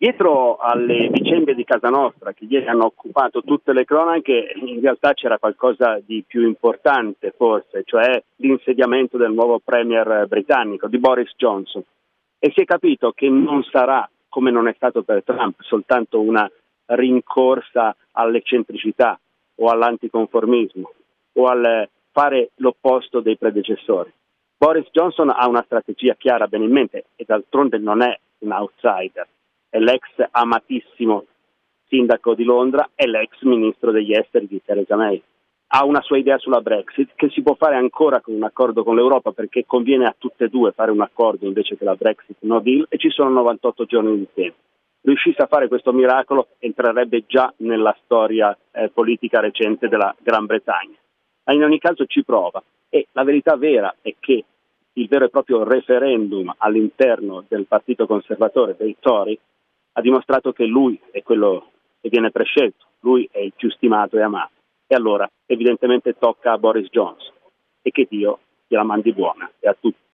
Dietro alle vicende di casa nostra, che ieri hanno occupato tutte le cronache, in realtà c'era qualcosa di più importante forse, cioè l'insediamento del nuovo premier britannico, di Boris Johnson. E si è capito che non sarà, come non è stato per Trump, soltanto una rincorsa all'eccentricità o all'anticonformismo o al fare l'opposto dei predecessori. Boris Johnson ha una strategia chiara bene in mente e d'altronde non è un outsider. È l'ex amatissimo sindaco di Londra e l'ex ministro degli esteri di Theresa May. Ha una sua idea sulla Brexit che si può fare ancora con un accordo con l'Europa, perché conviene a tutte e due fare un accordo invece che la Brexit no deal, e ci sono 98 giorni di tempo. Riuscisse a fare questo miracolo, entrerebbe già nella storia politica recente della Gran Bretagna. Ma in ogni caso ci prova, e la verità vera è che il vero e proprio referendum all'interno del partito conservatore dei Tory ha dimostrato che lui è quello che viene prescelto, lui è il più stimato e amato. E allora evidentemente tocca a Boris Johnson, e che Dio gliela mandi buona, e a tutti.